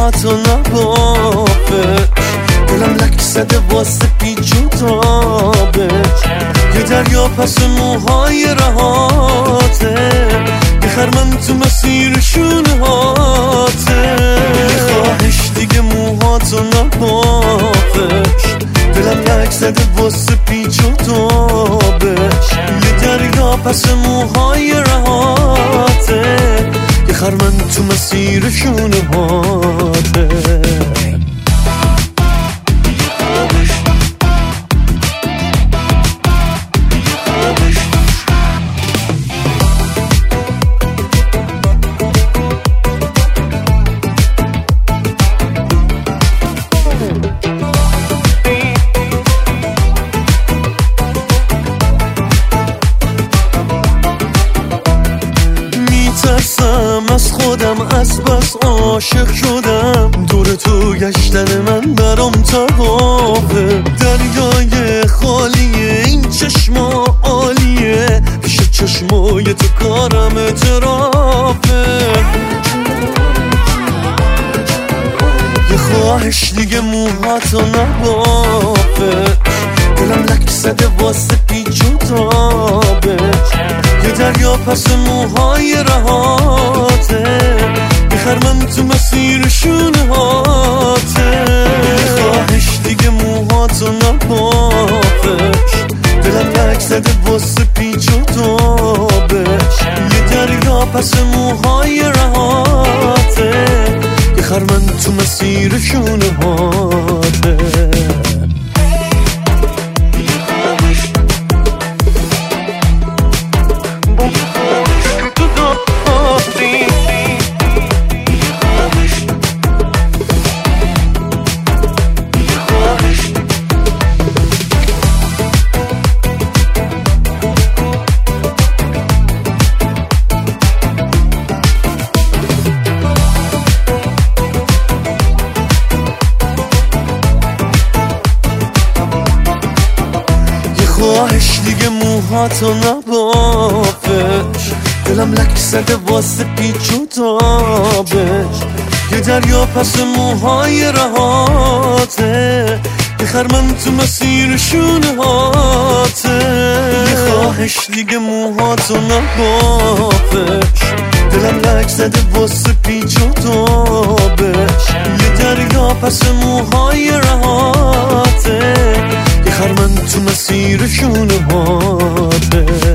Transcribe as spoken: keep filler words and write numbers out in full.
موهاتو نبافش، دلم لک زده واسه پیچ و تابش. یه دریا پس موهای رهاته، یه خرمن تو مسیر شونهاته. یه خواهش دیگه موهاتو نبافش، دلم لک زده واسه پیچ و تابش. یه دریا پس موهای رهاته، یه خرمن تو مسیر شونهاته. میترسم از خودم، از بس عاشق شدم. دور تو گشتن من برام طوافه، دریای خالیه این چشما عالیه، پیش چشمای تو کارم اعترافه. یه خواهش دیگه موهاتو نبافش، دلم لک زده واسه پیچ و تابش. یه دریا پس موهای رهاته، یه خرمن تو مسیر شونهاته. یه خواهش دیگه موهاتو نبافش، دلم لک زده واسه پیچ و تابش. یه دریا پس موهای رهاته، یه خرمن تو مسیر شونهاته. خواهش دیگه موهاتو نبافش، دلم لک زده واسه پیچ و تابش. یه دریا پس موهای رهاته، یه خرمن تو مسیر شونهاته. یه خواهش دیگه موهاتو نبافش، دلم لک زده واسه پیچ و تابش. یه دریا پس موهای رهاته، یه خرمن تو مسیر شونهاته.